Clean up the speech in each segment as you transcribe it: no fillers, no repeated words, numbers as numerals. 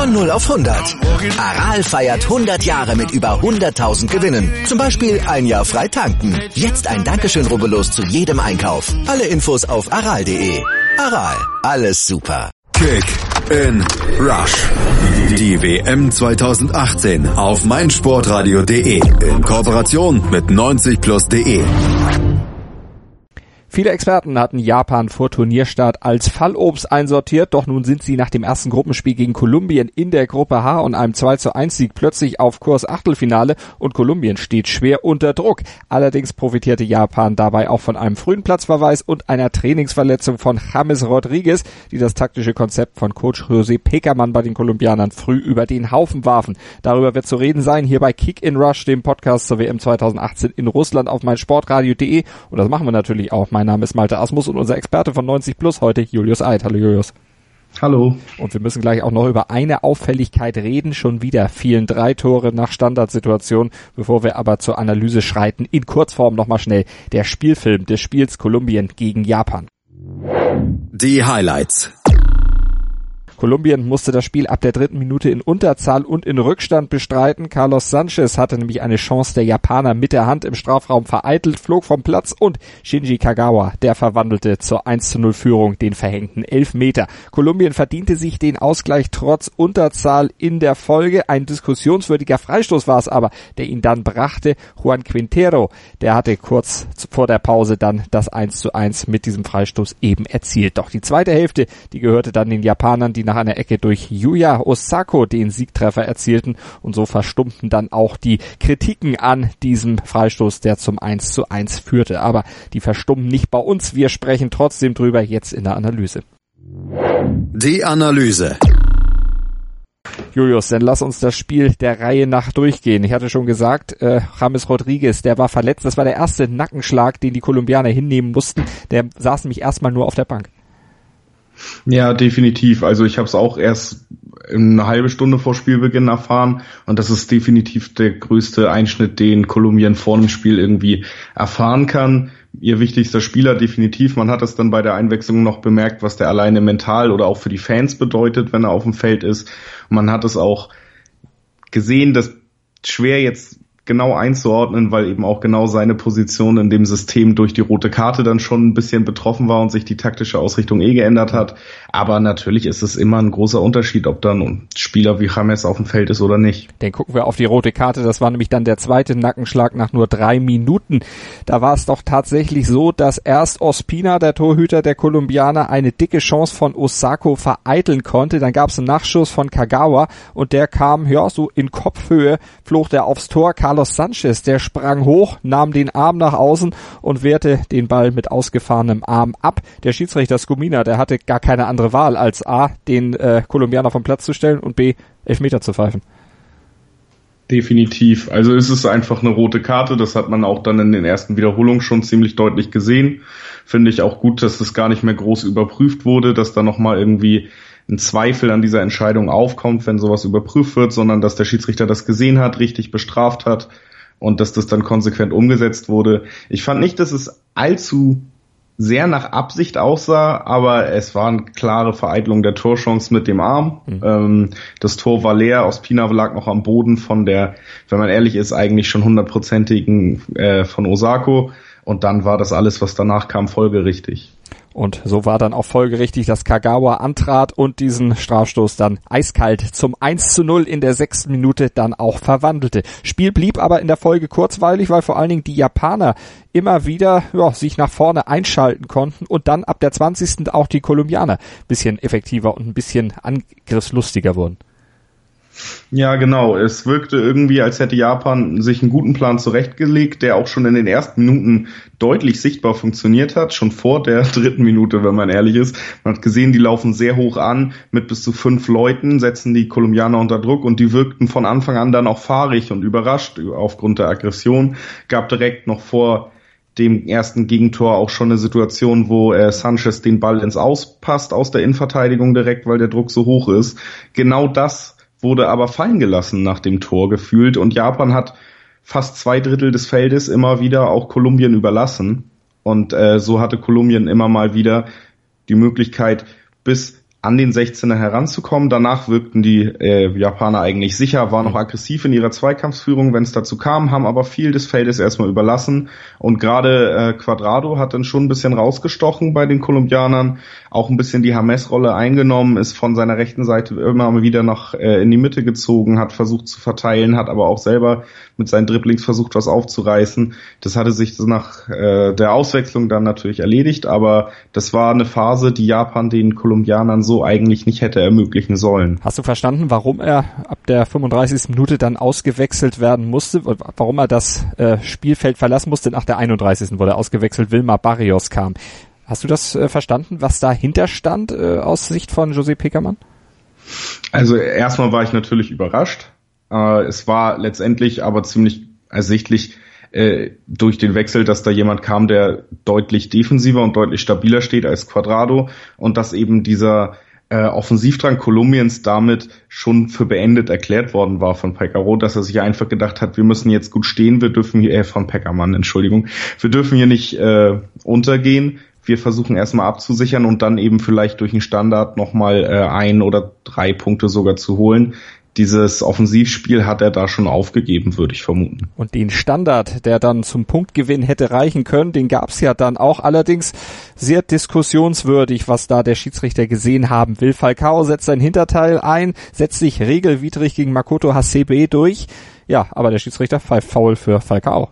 Von 0 auf 100. Aral feiert 100 Jahre mit über 100.000 Gewinnen. Zum Beispiel ein Jahr frei tanken. Jetzt ein Dankeschön, rubbellos zu jedem Einkauf. Alle Infos auf aral.de. Aral, alles super. Kick in Rush. Die WM 2018 auf meinsportradio.de in Kooperation mit 90plus.de. Viele Experten hatten Japan vor Turnierstart als Fallobst einsortiert, doch nun sind sie nach dem ersten Gruppenspiel gegen Kolumbien in der Gruppe H und einem 2:1-Sieg plötzlich auf Kurs Achtelfinale und Kolumbien steht schwer unter Druck. Allerdings profitierte Japan dabei auch von einem frühen Platzverweis und einer Trainingsverletzung von James Rodriguez, die das taktische Konzept von Coach José Pekerman bei den Kolumbianern früh über den Haufen warfen. Darüber wird zu reden sein hier bei Kick in Rush, dem Podcast zur WM 2018 in Russland auf meinsportradio.de, und das machen wir natürlich auch. Mein Name ist Malte Asmus und unser Experte von 90plus heute Julius Eid. Hallo Julius. Hallo. Und wir müssen gleich auch noch über eine Auffälligkeit reden. Schon wieder fielen 3 Tore nach Standardsituation. Bevor wir aber zur Analyse schreiten, in Kurzform nochmal schnell der Spielfilm des Spiels Kolumbien gegen Japan. Die Highlights. Kolumbien musste das Spiel ab der 3. Minute in Unterzahl und in Rückstand bestreiten. Carlos Sanchez hatte nämlich eine Chance der Japaner mit der Hand im Strafraum vereitelt, flog vom Platz und Shinji Kagawa, der verwandelte zur 1:0 Führung den verhängten Elfmeter. Kolumbien verdiente sich den Ausgleich trotz Unterzahl in der Folge. Ein diskussionswürdiger Freistoß war es aber, der ihn dann brachte. Juan Quintero, der hatte kurz vor der Pause dann das 1:1 mit diesem Freistoß eben erzielt. Doch die zweite Hälfte, die gehörte dann den Japanern, die nach einer Ecke durch Yuya Osako den Siegtreffer erzielten, und so verstummten dann auch die Kritiken an diesem Freistoß, der zum 1:1 führte. Aber die verstummen nicht bei uns, wir sprechen trotzdem drüber jetzt in der Analyse. Die Analyse. Julius, dann lass uns das Spiel der Reihe nach durchgehen. Ich hatte schon gesagt, James Rodriguez, der war verletzt. Das war der erste Nackenschlag, den die Kolumbianer hinnehmen mussten. Der saß nämlich erstmal nur auf der Bank. Ja, definitiv. Also ich habe es auch erst eine halbe Stunde vor Spielbeginn erfahren, und das ist definitiv der größte Einschnitt, den Kolumbien vor dem Spiel irgendwie erfahren kann. Ihr wichtigster Spieler definitiv. Man hat es dann bei der Einwechslung noch bemerkt, was der alleine mental oder auch für die Fans bedeutet, wenn er auf dem Feld ist. Und man hat es auch gesehen, dass schwer jetzt genau einzuordnen, weil eben auch genau seine Position in dem System durch die rote Karte dann schon ein bisschen betroffen war und sich die taktische Ausrichtung geändert hat. Aber natürlich ist es immer ein großer Unterschied, ob dann ein Spieler wie James auf dem Feld ist oder nicht. Dann gucken wir auf die rote Karte. Das war nämlich dann der zweite Nackenschlag nach nur 3 Minuten. Da war es doch tatsächlich so, dass erst Ospina, der Torhüter der Kolumbianer, eine dicke Chance von Osako vereiteln konnte. Dann gab es einen Nachschuss von Kagawa und der kam, ja, so in Kopfhöhe, flog der aufs Tor. Carlos Sanchez, der sprang hoch, nahm den Arm nach außen und wehrte den Ball mit ausgefahrenem Arm ab. Der Schiedsrichter Skumina, der hatte gar keine andere Wahl, als A, den Kolumbianer vom Platz zu stellen und B, Elfmeter zu pfeifen. Definitiv. Also es ist einfach eine rote Karte. Das hat man auch dann in den ersten Wiederholungen schon ziemlich deutlich gesehen. Finde ich auch gut, dass das gar nicht mehr groß überprüft wurde, dass da nochmal irgendwie ein Zweifel an dieser Entscheidung aufkommt, wenn sowas überprüft wird, sondern dass der Schiedsrichter das gesehen hat, richtig bestraft hat und dass das dann konsequent umgesetzt wurde. Ich fand nicht, dass es allzu sehr nach Absicht aussah, aber es war eine klare Vereitelung der Torchance mit dem Arm. Das Tor war leer, Ospina lag noch am Boden von der, wenn man ehrlich ist, eigentlich schon 100%igen von Osako, und dann war das alles, was danach kam, folgerichtig. Und so war dann auch folgerichtig, dass Kagawa antrat und diesen Strafstoß dann eiskalt zum 1:0 in der 6. Minute dann auch verwandelte. Spiel blieb aber in der Folge kurzweilig, weil vor allen Dingen die Japaner immer wieder sich nach vorne einschalten konnten und dann ab der 20. auch die Kolumbianer ein bisschen effektiver und ein bisschen angriffslustiger wurden. Ja, genau. Es wirkte irgendwie, als hätte Japan sich einen guten Plan zurechtgelegt, der auch schon in den ersten Minuten deutlich sichtbar funktioniert hat, schon vor der 3. Minute, wenn man ehrlich ist. Man hat gesehen, die laufen sehr hoch an, mit bis zu 5 Leuten, setzen die Kolumbianer unter Druck, und die wirkten von Anfang an dann auch fahrig und überrascht aufgrund der Aggression. Gab direkt noch vor dem ersten Gegentor auch schon eine Situation, wo Sanchez den Ball ins Aus passt aus der Innenverteidigung direkt, weil der Druck so hoch ist. Genau das wurde aber fallen gelassen nach dem Tor gefühlt, und Japan hat fast 2/3 des Feldes immer wieder auch Kolumbien überlassen, und so hatte Kolumbien immer mal wieder die Möglichkeit, bis an den 16er heranzukommen. Danach wirkten die Japaner eigentlich sicher, waren noch aggressiv in ihrer Zweikampfsführung, wenn es dazu kam, haben aber viel des Feldes erstmal überlassen. Und gerade Cuadrado hat dann schon ein bisschen rausgestochen bei den Kolumbianern, auch ein bisschen die James-Rolle eingenommen, ist von seiner rechten Seite immer mal wieder noch in die Mitte gezogen, hat versucht zu verteilen, hat aber auch selber mit seinen Dribblings versucht, was aufzureißen. Das hatte sich nach der Auswechslung dann natürlich erledigt, aber das war eine Phase, die Japan den Kolumbianern so eigentlich nicht hätte ermöglichen sollen. Hast du verstanden, warum er ab der 35. Minute dann ausgewechselt werden musste? Warum er das Spielfeld verlassen musste? Nach der 31. wurde er ausgewechselt, Wilmar Barrios kam. Hast du das verstanden, was dahinter stand aus Sicht von José Pekerman? Also erstmal war ich natürlich überrascht. Es war letztendlich aber ziemlich ersichtlich durch den Wechsel, dass da jemand kam, der deutlich defensiver und deutlich stabiler steht als Cuadrado und dass eben dieser Offensivdrang Kolumbiens damit schon für beendet erklärt worden war von Peckerman, dass er sich einfach gedacht hat, wir müssen jetzt gut stehen, wir dürfen hier, von Peckerman, Entschuldigung, wir dürfen hier nicht untergehen, wir versuchen erstmal abzusichern und dann eben vielleicht durch einen Standard nochmal 1 oder 3 Punkte sogar zu holen. Dieses Offensivspiel hat er da schon aufgegeben, würde ich vermuten. Und den Standard, der dann zum Punktgewinn hätte reichen können, den gab's ja dann auch. Allerdings sehr diskussionswürdig, was da der Schiedsrichter gesehen haben will. Falcao setzt sein Hinterteil ein, setzt sich regelwidrig gegen Makoto Hasebe durch. Ja, aber der Schiedsrichter pfeift Foul für Falcao.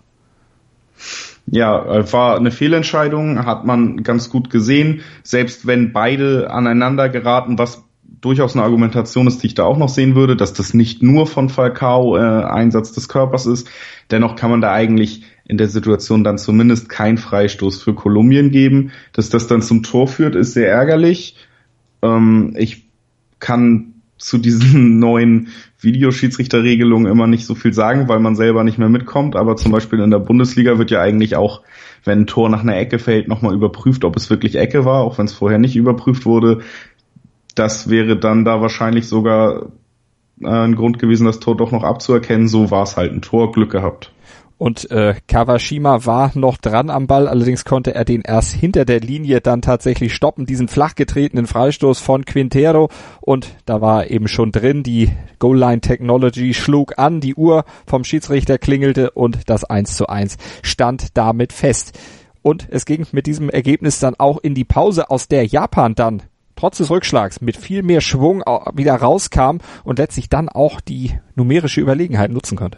Ja, war eine Fehlentscheidung, hat man ganz gut gesehen. Selbst wenn beide aneinander geraten, was durchaus eine Argumentation ist, die ich da auch noch sehen würde, dass das nicht nur von Falcao Einsatz des Körpers ist. Dennoch kann man da eigentlich in der Situation dann zumindest keinen Freistoß für Kolumbien geben. Dass das dann zum Tor führt, ist sehr ärgerlich. Ich kann zu diesen neuen Videoschiedsrichterregelungen immer nicht so viel sagen, weil man selber nicht mehr mitkommt. Aber zum Beispiel in der Bundesliga wird ja eigentlich auch, wenn ein Tor nach einer Ecke fällt, nochmal überprüft, ob es wirklich Ecke war, auch wenn es vorher nicht überprüft wurde. Das wäre dann da wahrscheinlich sogar ein Grund gewesen, das Tor doch noch abzuerkennen. So war es halt ein Tor, Glück gehabt. Und Kawashima war noch dran am Ball, allerdings konnte er den erst hinter der Linie dann tatsächlich stoppen, diesen flach getretenen Freistoß von Quintero. Und da war eben schon drin, die Goal-Line-Technology schlug an, die Uhr vom Schiedsrichter klingelte und das 1:1 stand damit fest. Und es ging mit diesem Ergebnis dann auch in die Pause, aus der Japan dann trotz des Rückschlags mit viel mehr Schwung wieder rauskam und letztlich dann auch die numerische Überlegenheit nutzen konnte.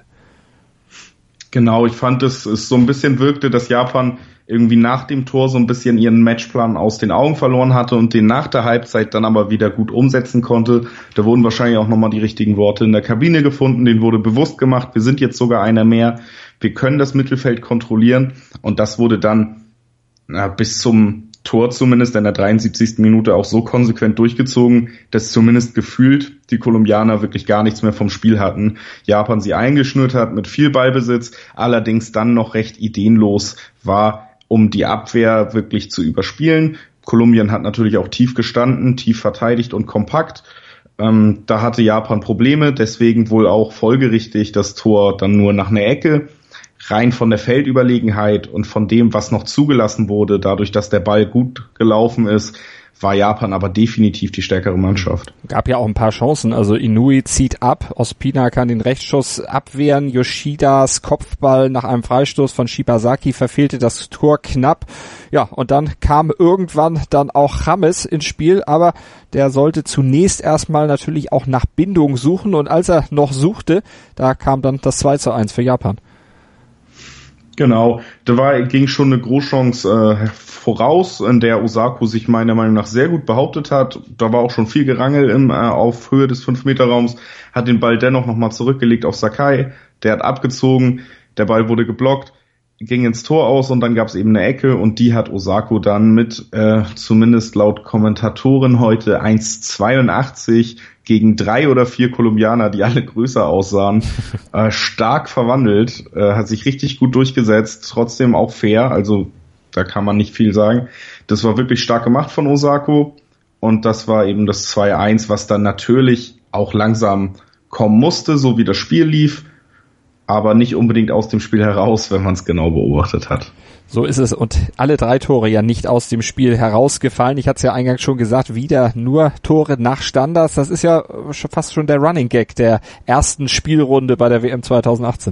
Genau, ich fand, es so ein bisschen wirkte, dass Japan irgendwie nach dem Tor so ein bisschen ihren Matchplan aus den Augen verloren hatte und den nach der Halbzeit dann aber wieder gut umsetzen konnte. Da wurden wahrscheinlich auch nochmal die richtigen Worte in der Kabine gefunden, denen wurde bewusst gemacht, wir sind jetzt sogar einer mehr, wir können das Mittelfeld kontrollieren und das wurde dann bis zum Tor zumindest in der 73. Minute auch so konsequent durchgezogen, dass zumindest gefühlt die Kolumbianer wirklich gar nichts mehr vom Spiel hatten. Japan sie eingeschnürt hat mit viel Ballbesitz, allerdings dann noch recht ideenlos war, um die Abwehr wirklich zu überspielen. Kolumbien hat natürlich auch tief gestanden, tief verteidigt und kompakt. Da hatte Japan Probleme, deswegen wohl auch folgerichtig das Tor dann nur nach einer Ecke. Rein von der Feldüberlegenheit und von dem, was noch zugelassen wurde, dadurch, dass der Ball gut gelaufen ist, war Japan aber definitiv die stärkere Mannschaft. Gab ja auch ein paar Chancen, also Inui zieht ab, Ospina kann den Rechtsschuss abwehren, Yoshidas Kopfball nach einem Freistoß von Shibazaki verfehlte das Tor knapp. Ja, und dann kam irgendwann dann auch James ins Spiel, aber der sollte zunächst erstmal natürlich auch nach Bindung suchen und als er noch suchte, da kam dann das 2:1 für Japan. Genau, da ging schon eine Großchance voraus, in der Osako sich meiner Meinung nach sehr gut behauptet hat. Da war auch schon viel Gerangel auf Höhe des 5-Meter-Raums, hat den Ball dennoch nochmal zurückgelegt auf Sakai, der hat abgezogen, der Ball wurde geblockt, ging ins Tor aus und dann gab es eben eine Ecke und die hat Osako dann mit, zumindest laut Kommentatoren heute, 1,82 gegen 3 oder 4 Kolumbianer, die alle größer aussahen, stark verwandelt, hat sich richtig gut durchgesetzt, trotzdem auch fair, also da kann man nicht viel sagen. Das war wirklich stark gemacht von Osako und das war eben das 2:1, was dann natürlich auch langsam kommen musste, so wie das Spiel lief, aber nicht unbedingt aus dem Spiel heraus, wenn man es genau beobachtet hat. So ist es und alle 3 Tore ja nicht aus dem Spiel herausgefallen. Ich hatte es ja eingangs schon gesagt, wieder nur Tore nach Standards. Das ist ja fast schon der Running Gag der ersten Spielrunde bei der WM 2018.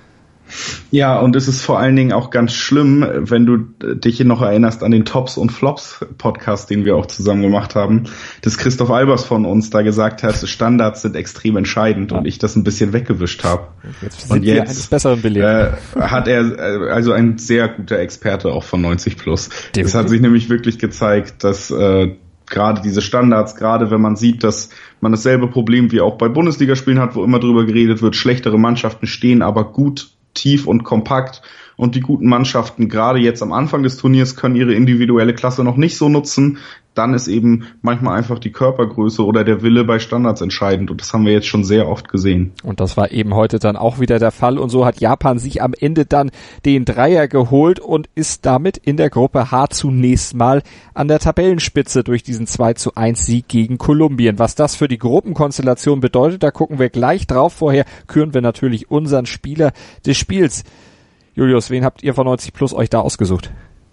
Ja, und es ist vor allen Dingen auch ganz schlimm, wenn du dich noch erinnerst an den Tops und Flops Podcast, den wir auch zusammen gemacht haben, dass Christoph Albers von uns da gesagt hat, Standards sind extrem entscheidend und ich das ein bisschen weggewischt habe. Und jetzt eines Besseren belehrt. Hat er also ein sehr guter Experte auch von 90 Plus. Es hat sich nämlich wirklich gezeigt, dass gerade diese Standards, gerade wenn man sieht, dass man dasselbe Problem wie auch bei Bundesligaspielen hat, wo immer drüber geredet wird, schlechtere Mannschaften stehen aber gut, tief und kompakt und die guten Mannschaften gerade jetzt am Anfang des Turniers können ihre individuelle Klasse noch nicht so nutzen, dann ist eben manchmal einfach die Körpergröße oder der Wille bei Standards entscheidend und das haben wir jetzt schon sehr oft gesehen. Und das war eben heute dann auch wieder der Fall und so hat Japan sich am Ende dann den Dreier geholt und ist damit in der Gruppe H zunächst mal an der Tabellenspitze durch diesen 2:1 Sieg gegen Kolumbien. Was das für die Gruppenkonstellation bedeutet, da gucken wir gleich drauf. Vorher küren wir natürlich unseren Spieler des Spiels. Julius, wen habt ihr von 90 Plus euch da ausgesucht?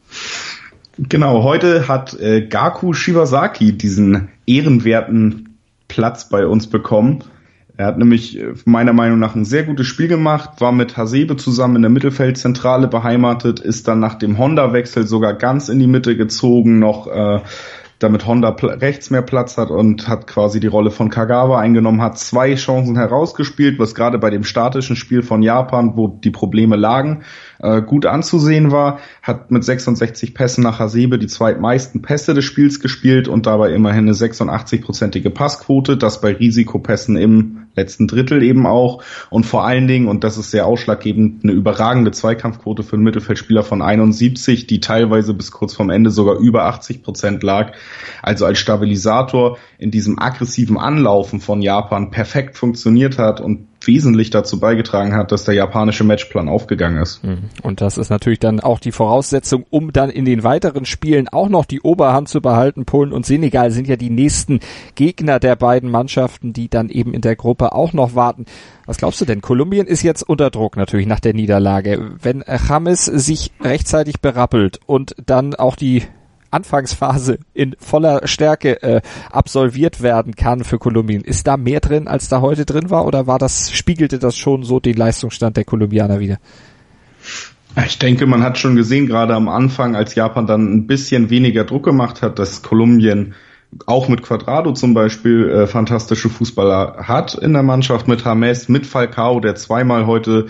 Genau, heute hat Gaku Shibasaki diesen ehrenwerten Platz bei uns bekommen. Er hat nämlich meiner Meinung nach ein sehr gutes Spiel gemacht, war mit Hasebe zusammen in der Mittelfeldzentrale beheimatet, ist dann nach dem Honda-Wechsel sogar ganz in die Mitte gezogen, noch damit Honda rechts mehr Platz hat und hat quasi die Rolle von Kagawa eingenommen, hat 2 Chancen herausgespielt, was gerade bei dem statischen Spiel von Japan, wo die Probleme lagen, gut anzusehen war, hat mit 66 Pässen nach Hasebe die zweitmeisten Pässe des Spiels gespielt und dabei immerhin eine 86-prozentige Passquote, das bei Risikopässen im letzten Drittel eben auch und vor allen Dingen, und das ist sehr ausschlaggebend, eine überragende Zweikampfquote für einen Mittelfeldspieler von 71, die teilweise bis kurz vorm Ende sogar über 80% lag, also als Stabilisator in diesem aggressiven Anlaufen von Japan perfekt funktioniert hat und wesentlich dazu beigetragen hat, dass der japanische Matchplan aufgegangen ist. Und das ist natürlich dann auch die Voraussetzung, um dann in den weiteren Spielen auch noch die Oberhand zu behalten. Polen und Senegal sind ja die nächsten Gegner der beiden Mannschaften, die dann eben in der Gruppe auch noch warten. Was glaubst du denn? Kolumbien ist jetzt unter Druck natürlich nach der Niederlage. Wenn James sich rechtzeitig berappelt und dann auch die Anfangsphase in voller Stärke absolviert werden kann für Kolumbien. Ist da mehr drin, als da heute drin war, oder spiegelte das schon so den Leistungsstand der Kolumbianer wieder? Ich denke, man hat schon gesehen, gerade am Anfang, als Japan dann ein bisschen weniger Druck gemacht hat, dass Kolumbien auch mit Cuadrado zum Beispiel fantastische Fußballer hat in der Mannschaft, mit James, mit Falcao, der zweimal heute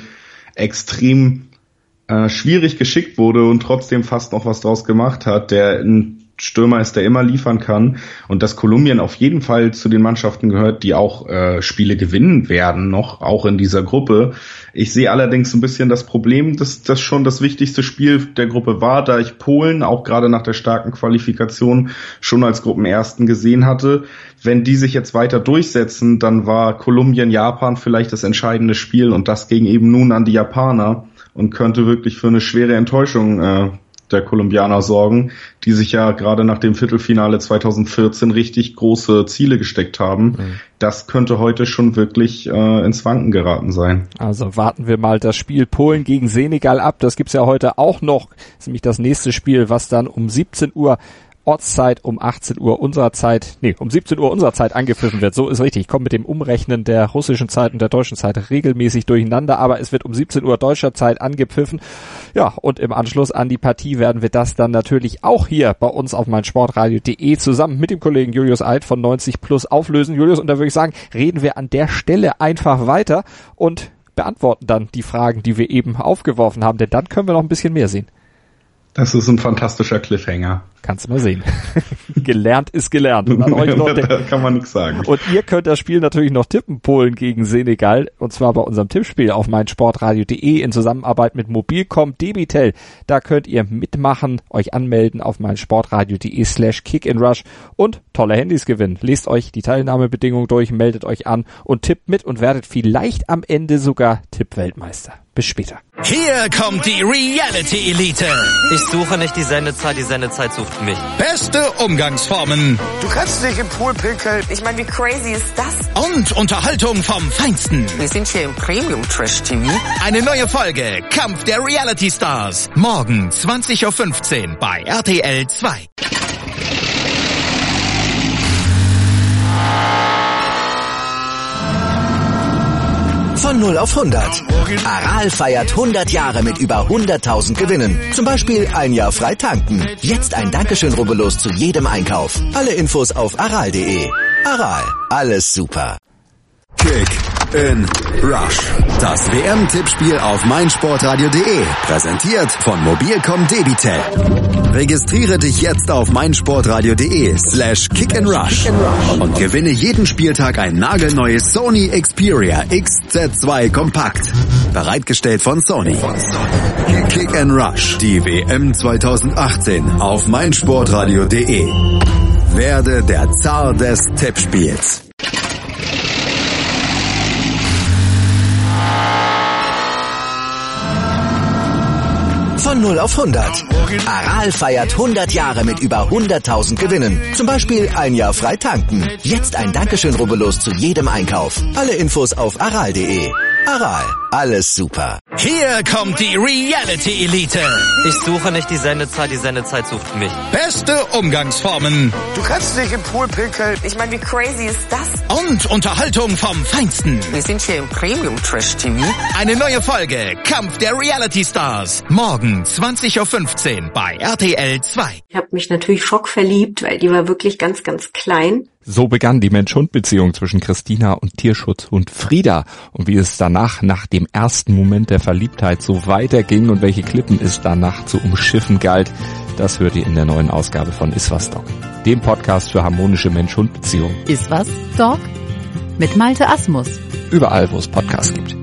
extrem schwierig geschickt wurde und trotzdem fast noch was draus gemacht hat, der ein Stürmer ist, der immer liefern kann und dass Kolumbien auf jeden Fall zu den Mannschaften gehört, die auch Spiele gewinnen werden, noch auch in dieser Gruppe. Ich sehe allerdings ein bisschen das Problem, dass das schon das wichtigste Spiel der Gruppe war, da ich Polen auch gerade nach der starken Qualifikation schon als Gruppenersten gesehen hatte. Wenn die sich jetzt weiter durchsetzen, dann war Kolumbien-Japan vielleicht das entscheidende Spiel und das ging eben nun an die Japaner und könnte wirklich für eine schwere Enttäuschung der Kolumbianer sorgen, die sich ja gerade nach dem Viertelfinale 2014 richtig große Ziele gesteckt haben. Das könnte heute schon wirklich ins Wanken geraten sein. Also warten wir mal das Spiel Polen gegen Senegal ab. Das gibt's ja heute auch noch. Das ist nämlich das nächste Spiel, was dann um 17 Uhr Ortszeit, um 18 Uhr unserer Zeit, um 17 Uhr unserer Zeit angepfiffen wird. So ist richtig. Ich komme mit dem Umrechnen der russischen Zeit und der deutschen Zeit regelmäßig durcheinander, aber es wird um 17 Uhr deutscher Zeit angepfiffen. Ja, und im Anschluss an die Partie werden wir das dann natürlich auch hier bei uns auf meinsportradio.de zusammen mit dem Kollegen Julius Eid von 90 Plus auflösen. Julius, und da würde ich sagen, reden wir an der Stelle einfach weiter und beantworten dann die Fragen, die wir eben aufgeworfen haben, denn dann können wir noch ein bisschen mehr sehen. Das ist ein fantastischer Cliffhanger. Kannst du mal sehen. Gelernt ist gelernt. Und an euch noch da kann man nichts sagen. Und ihr könnt das Spiel natürlich noch tippen, Polen gegen Senegal, und zwar bei unserem Tippspiel auf meinsportradio.de in Zusammenarbeit mit Mobilcom Debitel. Da könnt ihr mitmachen, euch anmelden auf meinsportradio.de/kickinrush und tolle Handys gewinnen. Lest euch die Teilnahmebedingungen durch, meldet euch an und tippt mit und werdet vielleicht am Ende sogar Tippweltmeister. Bis später. Hier kommt die Reality Elite. Ich suche nicht die Sendezeit sucht sucht mich. Beste Umgangsformen. Du kannst nicht im Pool pinkeln. Ich meine, wie crazy ist das? Und Unterhaltung vom Feinsten. Wir sind hier im Premium-Trash-TV. Eine neue Folge Kampf der Reality Stars. Morgen 20.15 Uhr bei RTL 2. Von 0 auf 100. Aral feiert 100 Jahre mit über 100.000 Gewinnen. Zum Beispiel ein Jahr frei tanken. Jetzt ein Dankeschön, rubbellos zu jedem Einkauf. Alle Infos auf aral.de. Aral, alles super. Kick in Rush. Das WM-Tippspiel auf meinsportradio.de. Präsentiert von Mobilcom Debitel. Registriere dich jetzt auf meinsportradio.de/kickandrush und gewinne jeden Spieltag ein nagelneues Sony Xperia XZ2 Kompakt. Bereitgestellt von Sony. Kick and Rush. Die WM 2018 auf meinsportradio.de. Werde der Zar des Tippspiels. Von 0 auf 100. Aral feiert 100 Jahre mit über 100.000 Gewinnen. Zum Beispiel ein Jahr frei tanken. Jetzt ein Dankeschön, rubbellos zu jedem Einkauf. Alle Infos auf aral.de. Aral, alles super. Hier kommt die Reality Elite. Ich suche nicht die Sendezeit sucht mich. Beste Umgangsformen. Du kannst nicht im Pool pinkeln. Ich meine, wie crazy ist das? Und Unterhaltung vom Feinsten. Wir sind hier im Premium-Trash-TV. Eine neue Folge Kampf der Reality Stars. Morgen 20.15 Uhr bei RTL 2. Ich habe mich natürlich schockverliebt, weil die war wirklich ganz, ganz klein. So begann die Mensch-Hund-Beziehung zwischen Christina und Tierschutzhund Frieda. Und wie es danach, nach dem ersten Moment der Verliebtheit, so weiterging und welche Klippen es danach zu umschiffen galt, das hört ihr in der neuen Ausgabe von Iswas Dog, dem Podcast für harmonische Mensch-Hund-Beziehungen. Iswas Dog? Mit Malte Asmus. Überall, wo es Podcasts gibt.